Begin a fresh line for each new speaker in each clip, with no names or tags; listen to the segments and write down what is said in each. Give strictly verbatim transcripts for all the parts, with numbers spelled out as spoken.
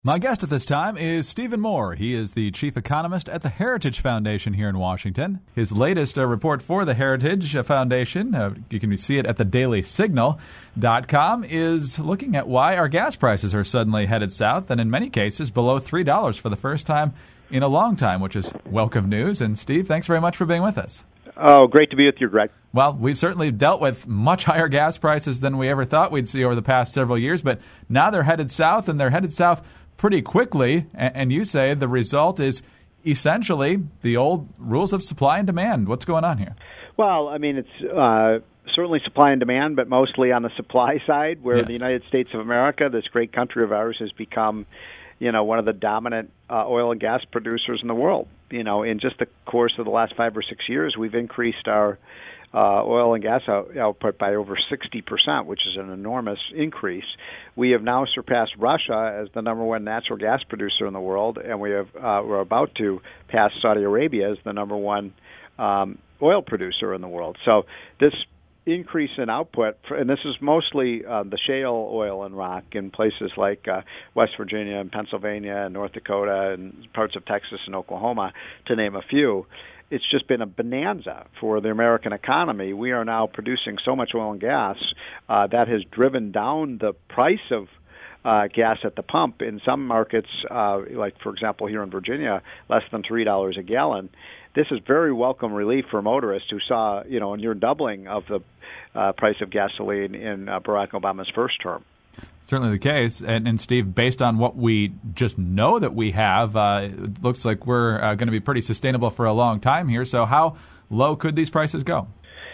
My guest at this time is Stephen Moore. He is the chief economist at the Heritage Foundation here in Washington. His latest uh, report for the Heritage Foundation, uh, you can see it at the daily signal dot com, is looking at why our gas prices are suddenly headed south and in many cases below three dollars for the first time in a long time, which is welcome news. And Steve, thanks very much for being with us.
Oh, great to be with you, Greg.
Well, we've certainly dealt with much higher gas prices than we ever thought we'd see over the past several years, but now they're headed south, and they're headed south pretty quickly, and you say the result is essentially the old rules of supply and demand. What's going on here?
Well, I mean, it's uh, certainly supply and demand, but mostly on the supply side, where yes. the United States of America, this great country of ours, has become, you know, one of the dominant uh, oil and gas producers in the world. You know, in just the course of the last five or six years, we've increased our Uh, oil and gas out, output by over sixty percent, which is an enormous increase. We have now surpassed Russia as the number one natural gas producer in the world, and we have uh, we're about to pass Saudi Arabia as the number one um, oil producer in the world. So this increase in output, for, and this is mostly uh, the shale oil and rock in places like uh, West Virginia and Pennsylvania and North Dakota and parts of Texas and Oklahoma, to name a few. It's just been a bonanza for the American economy. We are now producing so much oil and gas uh, that has driven down the price of uh, gas at the pump. In some markets, uh, like, for example, here in Virginia, less than three dollars a gallon. This is very welcome relief for motorists who saw, you know, a near doubling of the uh, price of gasoline in uh, Barack Obama's first term.
Certainly the case. And, and Steve, based on what we just know that we have, uh, it looks like we're uh, going to be pretty sustainable for a long time here. So how low could these prices go?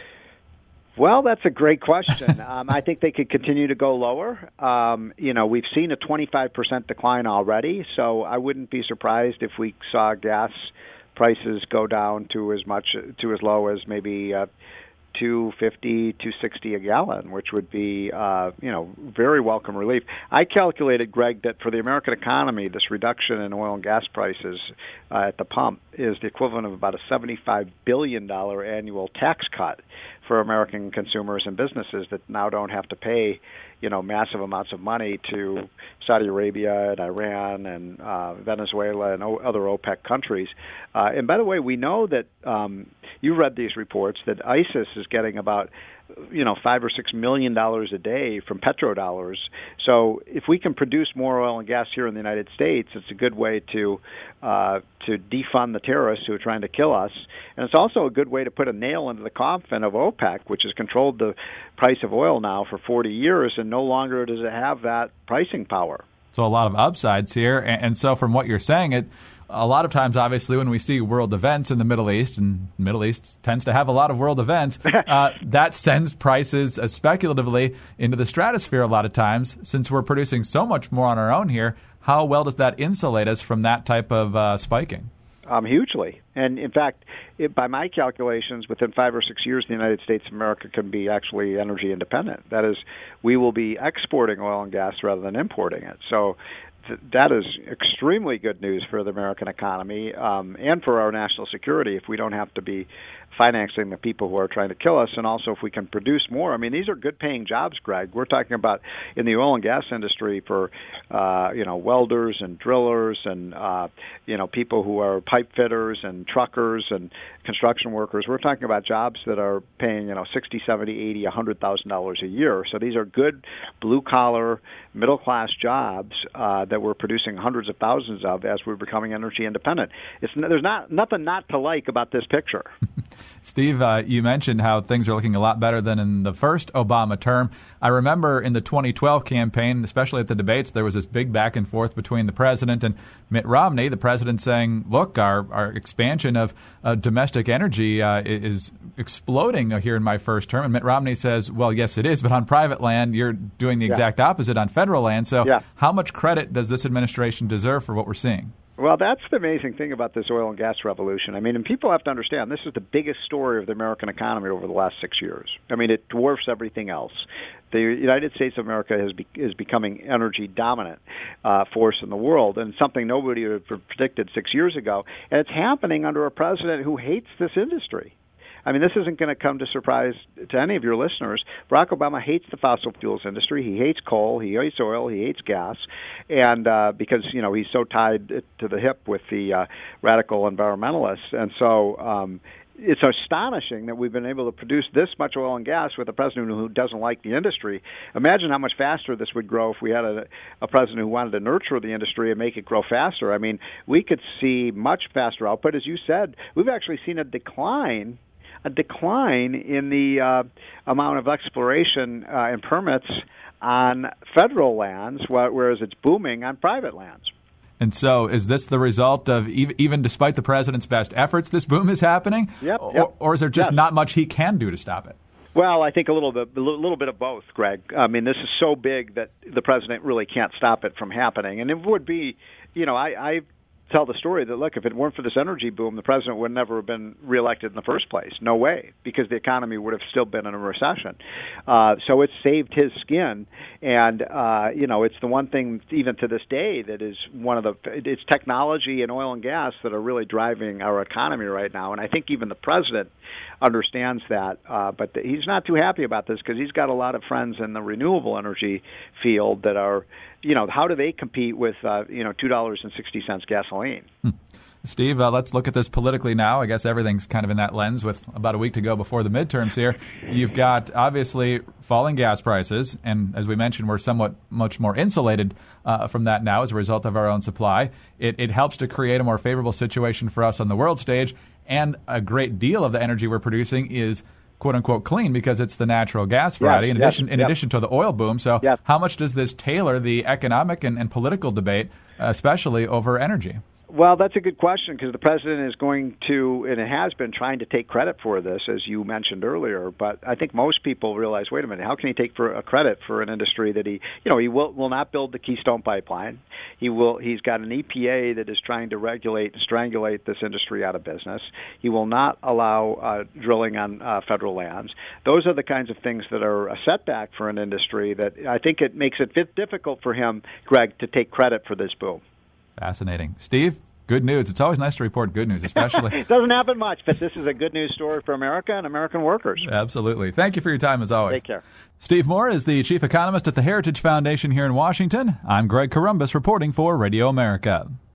Well, that's a great question. um, I think they could continue to go lower. Um, you know, we've seen a twenty-five percent decline already, so I wouldn't be surprised if we saw gas prices go down to as much to as low as maybe uh, two fifty, two sixty a gallon, which would be, uh, you know, very welcome relief. I calculated, Greg, that for the American economy, this reduction in oil and gas prices uh, at the pump is the equivalent of about a seventy-five billion dollars annual tax cut for American consumers and businesses that now don't have to pay, you know, massive amounts of money to Saudi Arabia and Iran and uh, Venezuela and o- other OPEC countries. Uh, and by the way, we know that um, you read these reports that ISIS is getting about, you know, five or six million dollars a day from petrodollars. So if we can produce more oil and gas here in the United States, it's a good way to uh, to defund the terrorists who are trying to kill us. And it's also a good way to put a nail into the coffin of OPEC, which has controlled the price of oil now for forty years, and no longer does it have that pricing power.
So a lot of upsides here. And, and so from what you're saying, it a lot of times, obviously, when we see world events in the Middle East, and the Middle East tends to have a lot of world events, uh, that sends prices uh, speculatively into the stratosphere a lot of times. Since we're producing so much more on our own here, how well does that insulate us from that type of uh, spiking?
Um, hugely. And in fact, it, by my calculations, within five or six years, the United States of America can be actually energy independent. That is, we will be exporting oil and gas rather than importing it. So th- that is extremely good news for the American economy um, and for our national security if we don't have to be financing the people who are trying to kill us, and also if we can produce more. I mean, these are good-paying jobs, Greg. We're talking about in the oil and gas industry for, uh, you know, welders and drillers and, uh, you know, people who are pipe fitters and truckers and construction workers. We're talking about jobs that are paying, you know, sixty, seventy, eighty, one hundred thousand dollars a year. So these are good blue-collar, middle-class jobs uh, that we're producing hundreds of thousands of as we're becoming energy independent. It's, there's not nothing not to like about this picture.
Steve, uh, you mentioned how things are looking a lot better than in the first Obama term. I remember in the twenty twelve campaign, especially at the debates, there was this big back and forth between the president and Mitt Romney, the president saying, look, our, our expansion of uh, domestic energy uh, is exploding here in my first term. And Mitt Romney says, well, yes, it is, but on private land, you're doing the exact yeah. opposite on federal land. So yeah. how much credit does this administration deserve for what we're seeing?
Well, that's the amazing thing about this oil and gas revolution. I mean, and people have to understand this is the biggest story of the American economy over the last six years. I mean, it dwarfs everything else. The United States of America is, be, is becoming energy dominant uh, force in the world, and something nobody had predicted six years ago. And it's happening under a president who hates this industry. I mean, this isn't going to come to surprise to any of your listeners. Barack Obama hates the fossil fuels industry. He hates coal. He hates oil. He hates gas, and uh, because you know he's so tied to the hip with the uh, radical environmentalists, and so. Um, It's astonishing that we've been able to produce this much oil and gas with a president who doesn't like the industry. Imagine how much faster this would grow if we had a, a president who wanted to nurture the industry and make it grow faster. I mean, we could see much faster output. As you said, we've actually seen a decline a decline in the uh, amount of exploration uh, and permits on federal lands, whereas it's booming on private lands.
And so is this the result of, even despite the president's best efforts, this boom is happening?
Yep,
or,
yep.
or is there just
yes.
not much he can do to stop it?
Well, I think a little bit, a little bit of both, Greg. I mean, this is so big that the president really can't stop it from happening. And it would be, you know, I, I tell the story that, look, if it weren't for this energy boom, the president would never have been reelected in the first place. No way, because the economy would have still been in a recession. Uh, so it saved his skin. And, uh, you know, it's the one thing, even to this day, that is one of the, it's technology and oil and gas that are really driving our economy right now. And I think even the president understands that, uh, but the, he's not too happy about this because he's got a lot of friends in the renewable energy field that are, you know, how do they compete with, uh, you know, two dollars and sixty cents gasoline?
Hmm. Steve, uh, let's look at this politically now. I guess everything's kind of in that lens with about a week to go before the midterms here. You've got, obviously, falling gas prices, and as we mentioned, we're somewhat much more insulated uh, from that now as a result of our own supply. It, it helps to create a more favorable situation for us on the world stage, and a great deal of the energy we're producing is quote-unquote clean because it's the natural gas variety,
yes,
in addition
yes,
in
yep.
addition to the oil boom. So
yep.
how much does this tailor the economic and, and political debate, especially over energy?
Well, that's a good question because the president is going to, and it has been, trying to take credit for this, as you mentioned earlier. But I think most people realize, wait a minute, how can he take for a credit for an industry that he, you know, he will will not build the Keystone Pipeline. He will. He's got an E P A that is trying to regulate and strangulate this industry out of business. He will not allow uh, drilling on uh, federal lands. Those are the kinds of things that are a setback for an industry that I think it makes it bit difficult for him, Greg, to take credit for this boom.
Fascinating. Steve, good news. It's always nice to report good news, especially.
It doesn't happen much, but this is a good news story for America and American workers.
Absolutely. Thank you for your time, as always.
Take care.
Steve Moore is the chief economist at the Heritage Foundation here in Washington. I'm Greg Corombos reporting for Radio America.